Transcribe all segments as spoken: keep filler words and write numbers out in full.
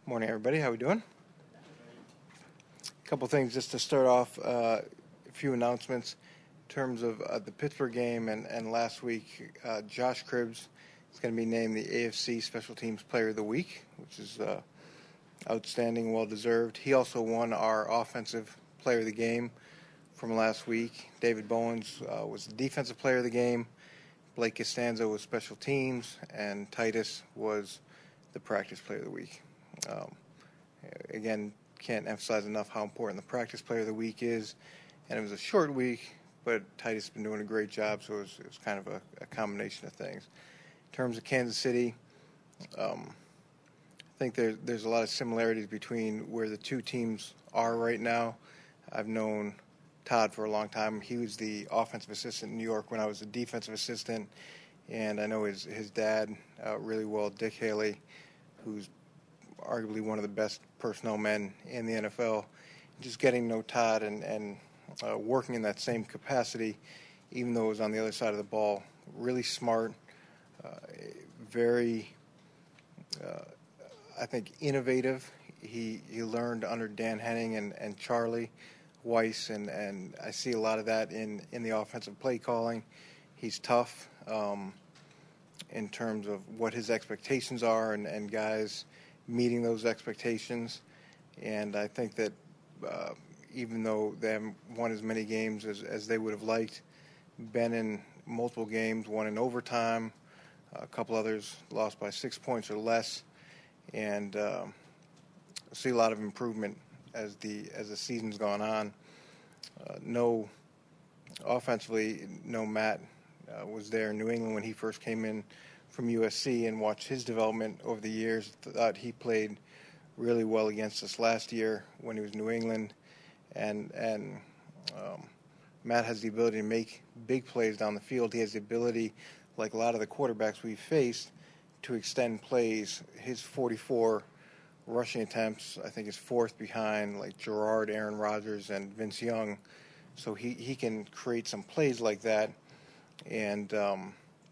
Morning, everybody. How we doing? A couple things just to start off. Uh, a few announcements in terms of uh, the Pittsburgh game and, and last week. Uh, Josh Cribbs is going to be named the A F C Special Teams Player of the Week, which is uh, outstanding, well-deserved. He also won our Offensive Player of the Game from last week. David Bowens uh, was the Defensive Player of the Game. Blake Costanzo was Special Teams, and Titus was the Practice Player of the Week. Um, again, can't emphasize enough how important the Practice Player of the Week is. And it was a short week, but Titus has been doing a great job, so it was, it was kind of a, a combination of things. In terms of Kansas City, um, I think there, there's a lot of similarities between where the two teams are right now. I've known Todd for a long time. He was the offensive assistant in New York when I was the defensive assistant, and I know his, his dad uh, really well, Dick Haley, who's arguably one of the best personnel men in the N F L. Just getting to know Todd and, and uh, working in that same capacity, even though it was on the other side of the ball, really smart, uh, very, uh, I think, innovative. He he learned under Dan Henning and, and Charlie Weiss, and, and I see a lot of that in, in the offensive play calling. He's tough um, in terms of what his expectations are and, and guys meeting those expectations. And I think that uh, even though they haven't won as many games as, as they would have liked, been in multiple games, won in overtime, a couple others lost by six points or less, and uh, see a lot of improvement as the as the season's gone on. Uh, no, offensively, no Matt uh, was there in New England when he first came in from U S C, and watched his development over the years. Thought he played really well against us last year when he was in New England, and and um, Matt has the ability to make big plays down the field. He has the ability, like a lot of the quarterbacks we've faced, to extend plays. His forty-four rushing attempts, I think, is fourth behind like Gerard, Aaron Rodgers, and Vince Young. So he, he can create some plays like that, and um,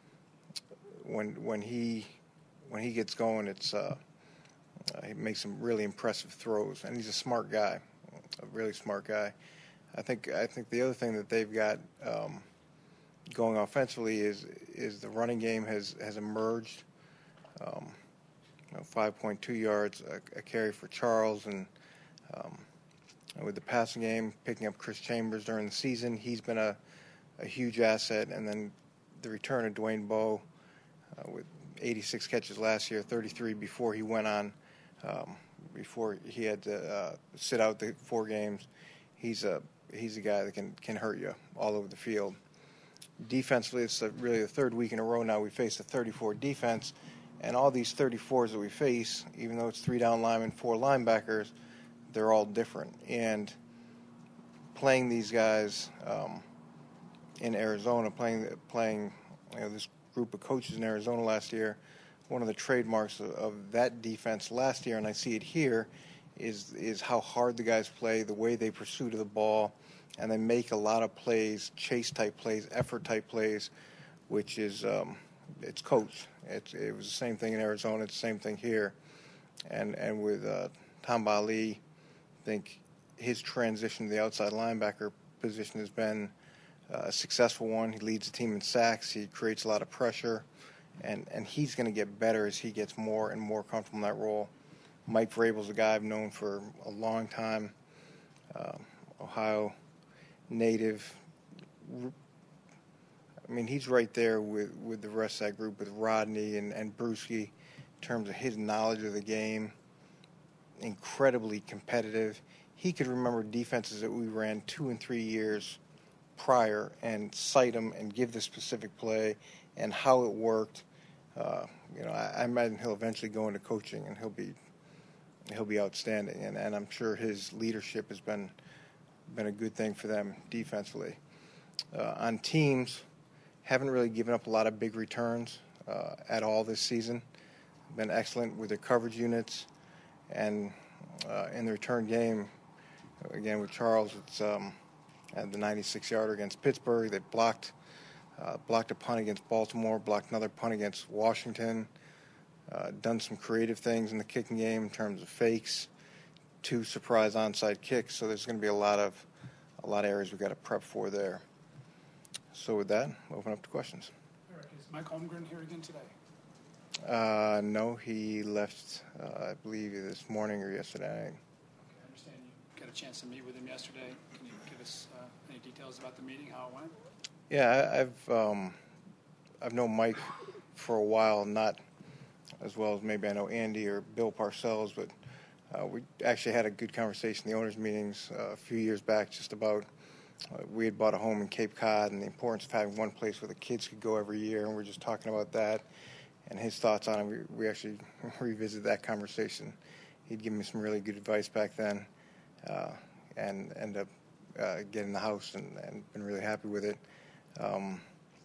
when when he when he gets going, it's uh, uh, he makes some really impressive throws, and he's a smart guy, a really smart guy. I think I think the other thing that they've got um, going offensively is is the running game has has emerged. Um, you know, five point two yards a, a carry for Charles, and um, with the passing game, picking up Chris Chambers during the season, he's been a, a huge asset. And then the return of Dwayne Bowe uh, with eighty-six catches last year, thirty-three before he went on, um, before he had to uh, sit out the four games. He's a he's a guy that can, can hurt you all over the field. Defensively, it's a, really the third week in a row now we face a thirty-four defense. And all these thirty-fours that we face, even though it's three down linemen, four linebackers, they're all different. And playing these guys um, in Arizona, playing playing you know, this group of coaches in Arizona last year, one of the trademarks of, of that defense last year, and I see it here, is is how hard the guys play, the way they pursue to the ball, and they make a lot of plays, chase-type plays, effort-type plays, which is um, it's coached. It's, it was the same thing in Arizona. It's the same thing here. And and with uh, Tamba Ali, I think his transition to the outside linebacker position has been uh, a successful one. He leads the team in sacks. He creates a lot of pressure. And, and he's going to get better as he gets more and more comfortable in that role. Mike Vrabel's a guy I've known for a long time, uh, Ohio native. I mean, he's right there with, with the rest of that group, with Rodney and, and Bruschi, in terms of his knowledge of the game. Incredibly competitive. He could remember defenses that we ran two and three years prior and cite them and give the specific play and how it worked. Uh, you know, I, I imagine he'll eventually go into coaching, and he'll be he'll be outstanding. And, and I'm sure his leadership has been been a good thing for them defensively. Uh, on teams, haven't really given up a lot of big returns uh, at all this season. Been excellent with their coverage units, and uh, in the return game, again with Charles, it's um, at the ninety-six yarder against Pittsburgh. They blocked uh, blocked a punt against Baltimore, blocked another punt against Washington. uh, done some creative things in the kicking game in terms of fakes, two surprise onside kicks. So there's going to be a lot of a lot of areas we've got to prep for there. So with that, open up to questions. Eric, is Mike Holmgren here again today? Uh, no, he left, uh, I believe, this morning or yesterday. Okay, I understand you got a chance to meet with him yesterday. Can you give us uh, any details about the meeting, how it went? Yeah, I, I've um, I've known Mike for a while, not as well as maybe I know Andy or Bill Parcells, but uh, we actually had a good conversation in the owners' meetings uh, a few years back just about uh, we had bought a home in Cape Cod and the importance of having one place where the kids could go every year, and we we're just talking about that and his thoughts on it. We, we actually revisited that conversation. He'd given me some really good advice back then, uh, and ended up uh, getting the house and, and been really happy with it. Um,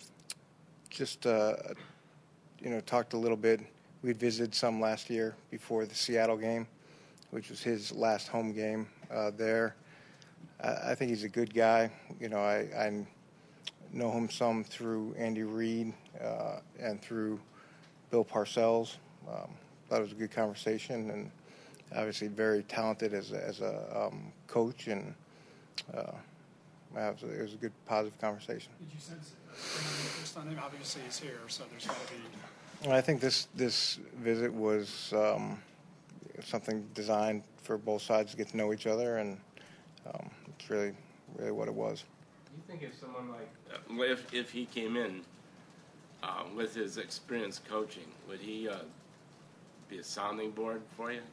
just, uh, you know, talked a little bit. We visited some last year before the Seattle game, which was his last home game uh, there. I, I think he's a good guy. You know, I, I know him some through Andy Reid uh, and through Bill Parcells. Um, thought it was a good conversation, and obviously very talented as a, as a um, coach, and uh, it was, a, it was a good, positive conversation. Did you sense uh, interest on him? Obviously, he's here, so there's got to be. I think this this visit was um, something designed for both sides to get to know each other, and um, it's really really what it was. You think if someone like uh, if if he came in uh, with his experience coaching, would he uh, be a sounding board for you?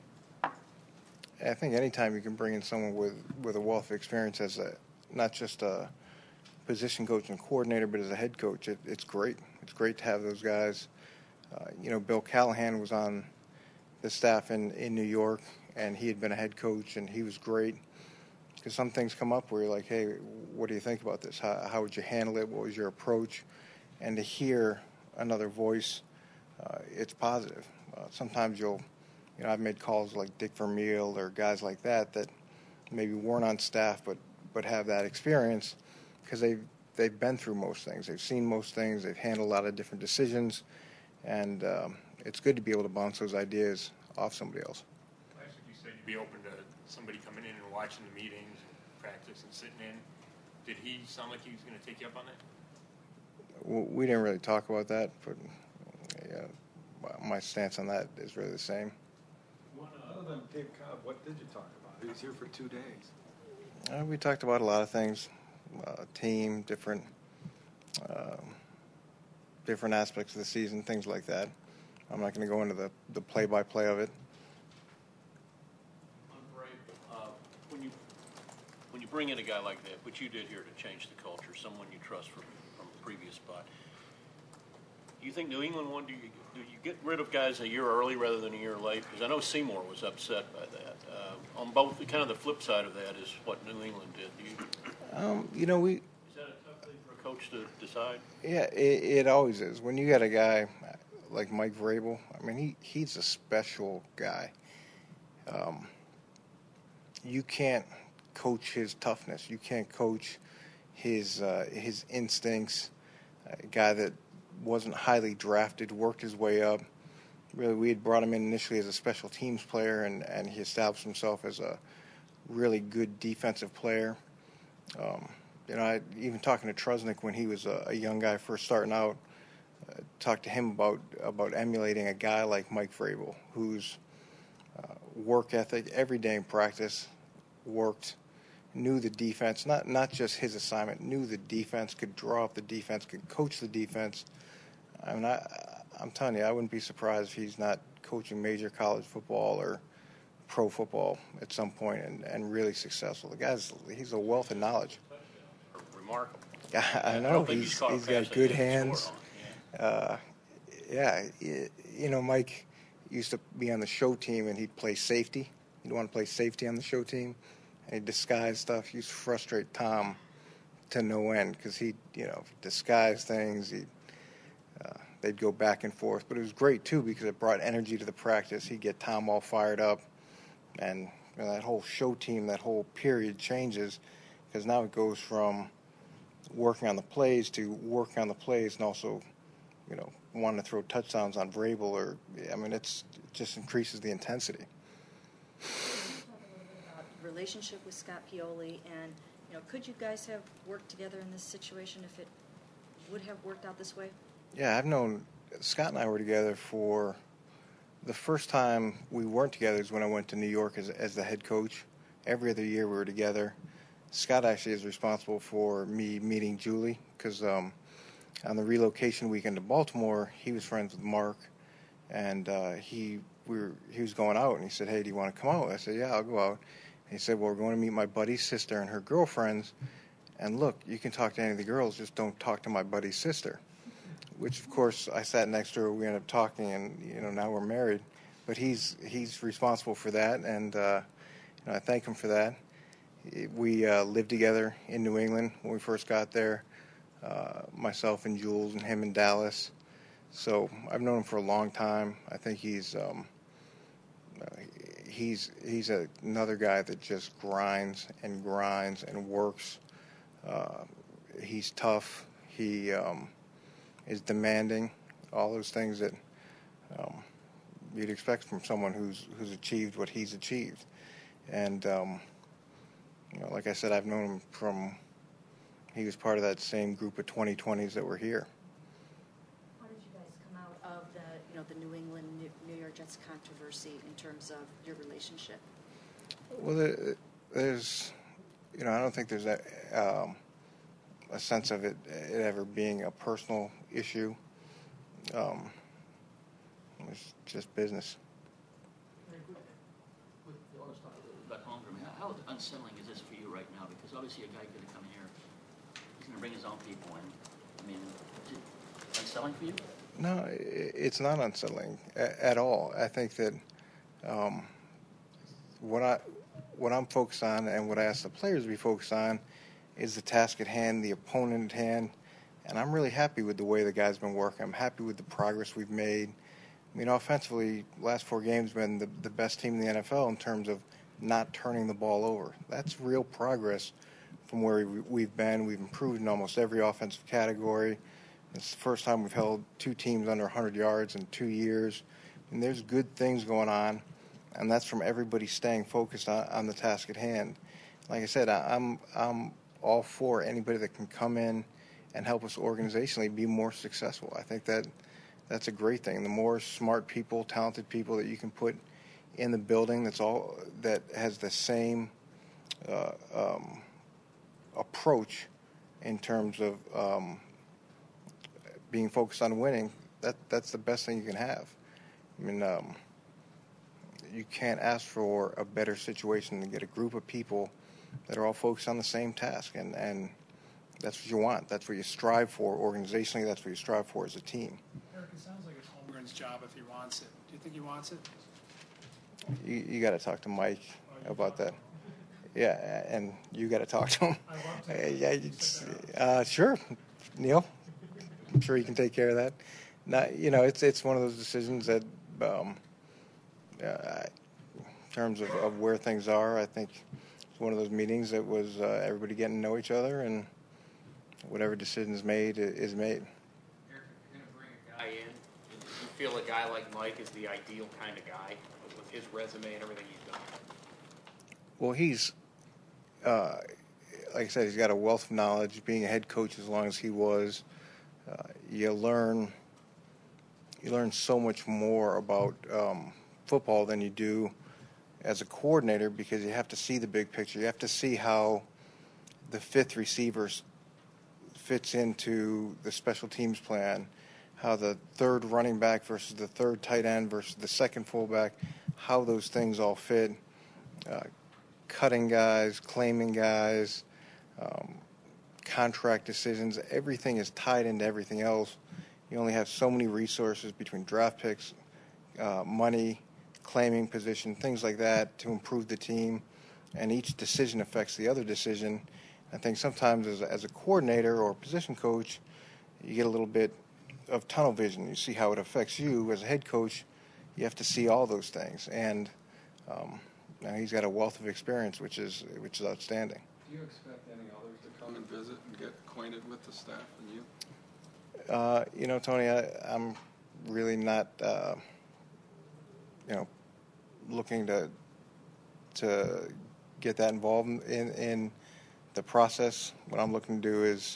I think anytime you can bring in someone with, with a wealth of experience as a not just a position coach and coordinator, but as a head coach, it, it's great. It's great to have those guys. Uh, you know, Bill Callahan was on the staff in, in New York, and he had been a head coach, and he was great. Because some things come up where you're like, hey, what do you think about this? How, how would you handle it? What was your approach? And to hear another voice, uh, it's positive. Uh, sometimes you'll, you know, I've made calls like Dick Vermeil or guys like that that maybe weren't on staff but, but have that experience because they've, they've been through most things. They've seen most things. They've handled a lot of different decisions. And um, it's good to be able to bounce those ideas off somebody else. Last week you said you'd be open to somebody coming in and watching the meetings and practice and sitting in. Did he sound like he was going to take you up on that? Well, we didn't really talk about that, but yeah, my stance on that is really the same. Other than Cape Cod, what did you talk about? He was here for two days. Uh, we talked about a lot of things, uh, team, different um, different aspects of the season, things like that. I'm not going to go into the, the play-by-play of it. Andre, uh, when you when you bring in a guy like that, which you did here to change the culture, someone you trust from, from a previous spot, do you think New England won? Do you, do you get rid of guys a year early rather than a year late? Because I know Seymour was upset by that. Uh, on both, kind of the flip side of that is what New England did. Do you, Um, you know, we is that a tough thing for a coach to decide? yeah, it, it always is. When you got a guy like Mike Vrabel, I mean, he, he's a special guy. Um, you can't coach his toughness. You can't coach his uh, his instincts. A guy that wasn't highly drafted, worked his way up. Really, we had brought him in initially as a special teams player, and, and he established himself as a really good defensive player. Um, you know, I, even talking to Trusnick when he was a, a young guy first starting out, uh, talked to him about, about emulating a guy like Mike Vrabel, whose uh, work ethic every day in practice worked, knew the defense, not not just his assignment, knew the defense, could draw up the defense, could coach the defense. I mean, I, I'm telling you, I wouldn't be surprised if he's not coaching major college football or pro football at some point and, and really successful. The guy's, he's a wealth of knowledge. Remarkable. I know, I don't think he's, he's, he's got good hands. Yeah. Uh, yeah, you know, Mike used to be on the show team and he'd play safety. He'd want to play safety on the show team. And he'd disguise stuff. He used to frustrate Tom to no end because he'd, you know, disguise things. He'd, uh, they'd go back and forth. But it was great, too, because it brought energy to the practice. He'd get Tom all fired up. And you know, that whole show team, that whole period changes because now it goes from working on the plays to working on the plays and also, you know, wanting to throw touchdowns on Vrabel, or I mean, it's it just increases the intensity. About relationship with Scott Pioli, and you know, could you guys have worked together in this situation if it would have worked out this way? Yeah, I've known Scott and I were together for the first time we weren't together is when I went to New York as as the head coach. Every other year we were together. Scott actually is responsible for me meeting Julie because um, on the relocation weekend to Baltimore, he was friends with Mark, and uh, he we were, he was going out, and he said, "Hey, do you want to come out?" I said, "Yeah, I'll go out." And he said, "Well, we're going to meet my buddy's sister and her girlfriends, and look, you can talk to any of the girls, just don't talk to my buddy's sister." Which, of course, I sat next to her. We ended up talking, and you know now we're married. But he's he's responsible for that, and uh, you know, I thank him for that. We uh, lived together in New England when we first got there, uh, myself and Jules and him in Dallas. So I've known him for a long time. I think he's um, uh, he's he's a, another guy that just grinds and grinds and works. Uh, he's tough. He um, is demanding. All those things that um, you'd expect from someone who's who's achieved what he's achieved. And um, you know, like I said, I've known him from, he was part of that same group of twenty twenties that were here. How did you guys come out of the, you know, the New England, New York Jets controversy in terms of your relationship? Well, there, there's, you know, I don't think there's a, um, a sense of it, it ever being a personal issue. Um, it's just business. Let's talk a little about Holmgren. How, how unsettling is this for you right now? Because obviously a guy going to come here, he's going to bring his own people in. I mean, is it unsettling for you? No, it's not unsettling at all. I think that um, what I what I'm focused on and what I ask the players to be focused on is the task at hand, the opponent at hand, and I'm really happy with the way the guys been working. I'm happy with the progress we've made. I mean, offensively, last four games been the, the best team in the N F L in terms of not turning the ball over. That's real progress from where we've been. We've improved in almost every offensive category. It's the first time we've held two teams under one hundred yards in two years. And there's good things going on, and that's from everybody staying focused on, on the task at hand. Like I said, I, I'm I'm all for anybody that can come in and help us organizationally be more successful. I think that that's a great thing. The more smart people, talented people that you can put in the building that's all that has the same uh, um, approach in terms of um, being focused on winning, that that's the best thing you can have. I mean, um, you can't ask for a better situation than get a group of people that are all focused on the same task, and, and that's what you want. That's what you strive for organizationally. That's what you strive for as a team. Eric, it sounds like it's Holmgren's job if he wants it. Do you think he wants it? You, you got to talk to Mike about that. Yeah, and you got to talk to him. Uh, yeah, it's, uh, sure, Neil. I'm sure you can take care of that. Not, you know, it's it's one of those decisions that, um, uh, in terms of, of where things are, I think it's one of those meetings that was uh, everybody getting to know each other, and whatever decision is made is made. Eric, if you're going to bring a guy in, do you feel a guy like Mike is the ideal kind of guy with, with his resume and everything he's done? Well, he's, uh, like I said, he's got a wealth of knowledge. Being a head coach as long as he was, uh, you learn you learn so much more about um, football than you do as a coordinator, because you have to see the big picture. You have to see how the fifth receiver fits into the special teams plan, how the third running back versus the third tight end versus the second fullback, how those things all fit. Uh, cutting guys, claiming guys, um, contract decisions, everything is tied into everything else. You only have so many resources between draft picks, uh, money, claiming position, things like that to improve the team, and each decision affects the other decision. I think sometimes as a, as a coordinator or position coach, you get a little bit of tunnel vision. You see how it affects you. As a head coach, you have to see all those things, and um, now he's got a wealth of experience, which is which is outstanding. Do you expect any others to come and visit and get acquainted with the staff and you? Uh, you know, Tony, I, I'm really not, uh, you know, looking to to get that involved in in the process. What I'm looking to do is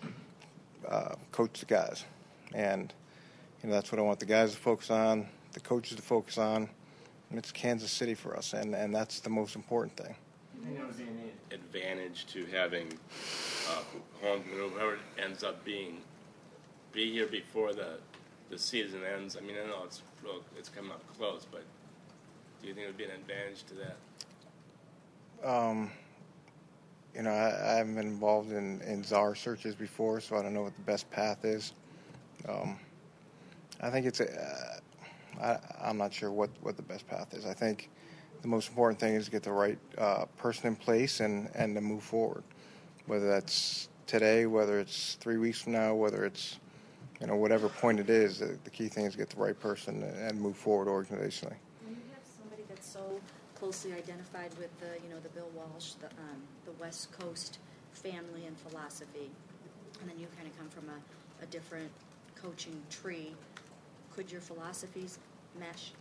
uh, coach the guys, and you know that's what I want the guys to focus on, the coaches to focus on. And it's Kansas City for us, and, and that's the most important thing. I think it would be an advantage to having uh, Holmgren, or whoever it ends up being, be here before the the season ends. I mean, I know it's real, it's coming up close, but do you think it would be an advantage to that? Um, you know, I, I haven't been involved in, in Czar searches before, so I don't know what the best path is. Um, I think it's a, uh, I, I'm not sure what, what the best path is. I think the most important thing is to get the right uh, person in place and, and to move forward, whether that's today, whether it's three weeks from now, whether it's, you know, whatever point it is. The, the key thing is to get the right person and move forward organizationally. When you have somebody that's so closely identified with the, you know, the Bill Walsh, the, um, the West Coast family and philosophy, and then you kind of come from a, a different coaching tree, could your philosophies mesh?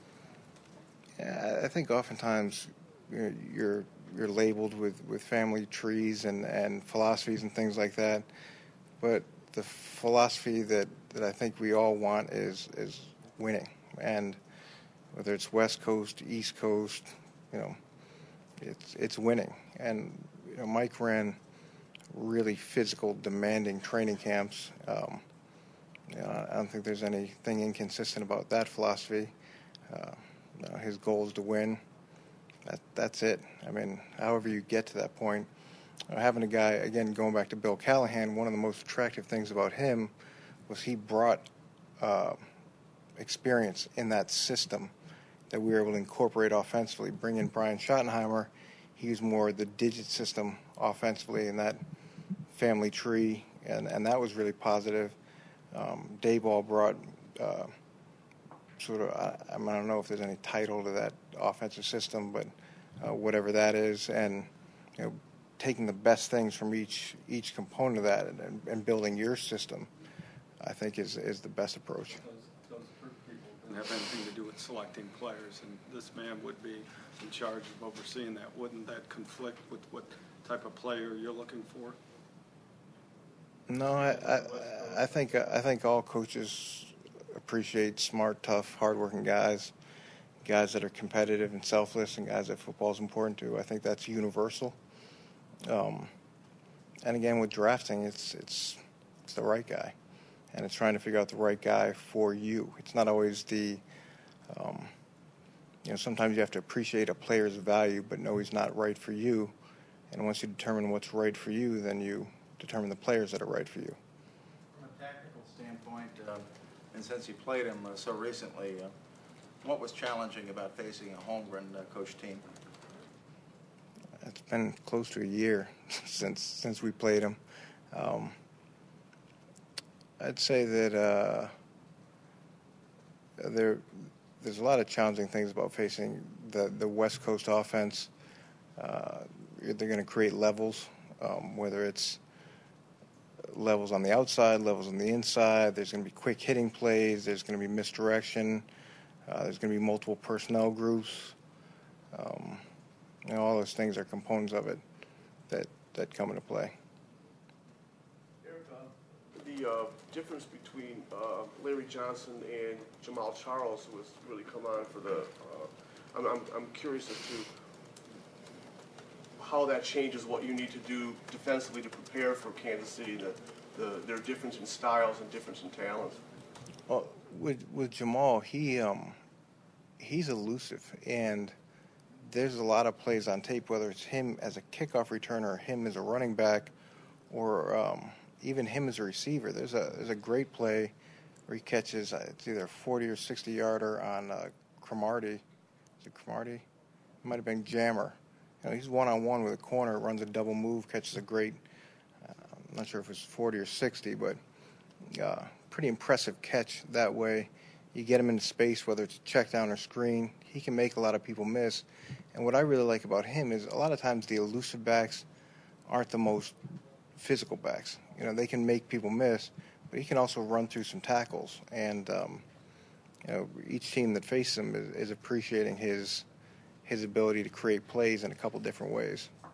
Yeah, I think oftentimes you're you're, you're labeled with, with family trees and, and philosophies and things like that, but the philosophy that, that I think we all want is is winning, and whether it's West Coast, East Coast, you know, it's it's winning. And you know, Mike ran really physical, demanding training camps. Um, you know, I don't think there's anything inconsistent about that philosophy. Uh, you know, his goal is to win. That that's it. I mean, however you get to that point. Uh, having a guy, again, going back to Bill Callahan, one of the most attractive things about him was he brought uh, experience in that system that we were able to incorporate offensively. Bring in Brian Schottenheimer, he was more the digit system offensively in that family tree, and, and that was really positive. Um, Dayball brought uh, sort of, I, I, mean, I don't know if there's any title to that offensive system, but uh, whatever that is, and you know, taking the best things from each each component of that and, and building your system, I think is is the best approach. Those, those people didn't have anything to do with selecting players, and this man would be in charge of overseeing that. Wouldn't that conflict with what type of player you're looking for? No, I I, I think I think all coaches appreciate smart, tough, hardworking guys, guys that are competitive and selfless, and guys that football is important to. I think that's universal. Um, and again, with drafting, it's it's it's the right guy, and it's trying to figure out the right guy for you. It's not always the, um, you know, sometimes you have to appreciate a player's value, but know he's not right for you. And once you determine what's right for you, then you determine the players that are right for you. From a tactical standpoint, uh, and since you played him uh, so recently, uh, what was challenging about facing a Holmgren uh, coach team? It's been close to a year since since we played him. Um, I'd say that uh, there there's a lot of challenging things about facing the, the West Coast offense. Uh, they're going to create levels, um, whether it's levels on the outside, levels on the inside. There's going to be quick hitting plays. There's going to be misdirection. Uh, there's going to be multiple personnel groups. Um, You know, all those things are components of it that, that come into play. Eric, uh, the uh, difference between uh, Larry Johnson and Jamal Charles, who has really come on for the, uh, I'm, I'm, I'm curious as to how that changes what you need to do defensively to prepare for Kansas City, the, the, their difference in styles and difference in talents. Well, with with Jamal, he um, he's elusive, and there's a lot of plays on tape, whether it's him as a kickoff returner, or him as a running back, or um, even him as a receiver. There's a there's a great play where he catches, uh, it's either a forty or sixty yarder on uh, Cromartie. Is it Cromartie? It might have been Jammer. You know, he's one-on-one with a corner, runs a double move, catches a great, uh, I'm not sure if it's forty or sixty, but uh, pretty impressive catch that way. You get him into space, whether it's check down or screen, he can make a lot of people miss. And what I really like about him is a lot of times the elusive backs aren't the most physical backs. You know, they can make people miss, but he can also run through some tackles. And um, you know, each team that faces him is, is appreciating his his ability to create plays in a couple different ways.